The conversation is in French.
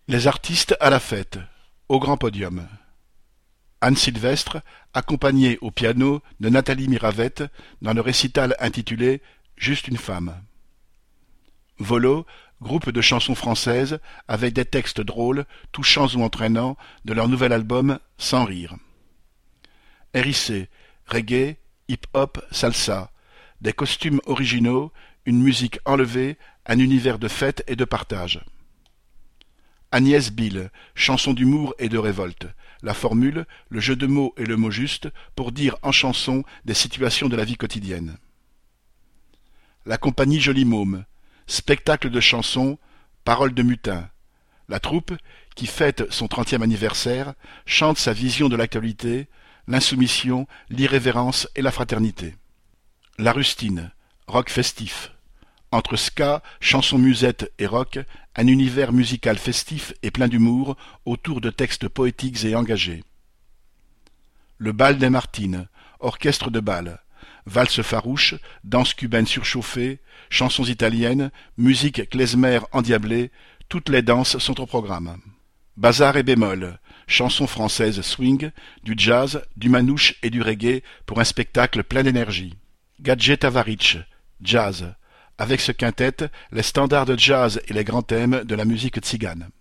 Les artistes à la fête, au grand podium. Anne Sylvestre, accompagnée au piano de Nathalie Miravette dans le récital intitulé Juste une femme. Volo, groupe de chansons françaises avec des textes drôles, touchants ou entraînants de leur nouvel album Sans rire. RIC, reggae, hip-hop, salsa, des costumes originaux, une musique enlevée, un univers de fête et de partage. Agnès Bill, chanson d'humour et de révolte. La formule, le jeu de mots et le mot juste pour dire en chanson des situations de la vie quotidienne. La compagnie Joli Môme, spectacle de chansons, paroles de mutin. La troupe, qui fête son 30e anniversaire, chante sa vision de l'actualité, l'insoumission, l'irrévérence et la fraternité. La Rustine, rock festif. Entre ska, chansons musettes et rock, un univers musical festif et plein d'humour autour de textes poétiques et engagés. Le bal des Martines, orchestre de bal, valse farouche, danse cubaine surchauffée, chansons italiennes, musique klezmer endiablée, toutes les danses sont au programme. Bazar et bémol, chansons françaises swing, du jazz, du manouche et du reggae pour un spectacle plein d'énergie. Gadget Tavarich, jazz. Avec ce quintet, les standards de jazz et les grands thèmes de la musique tzigane.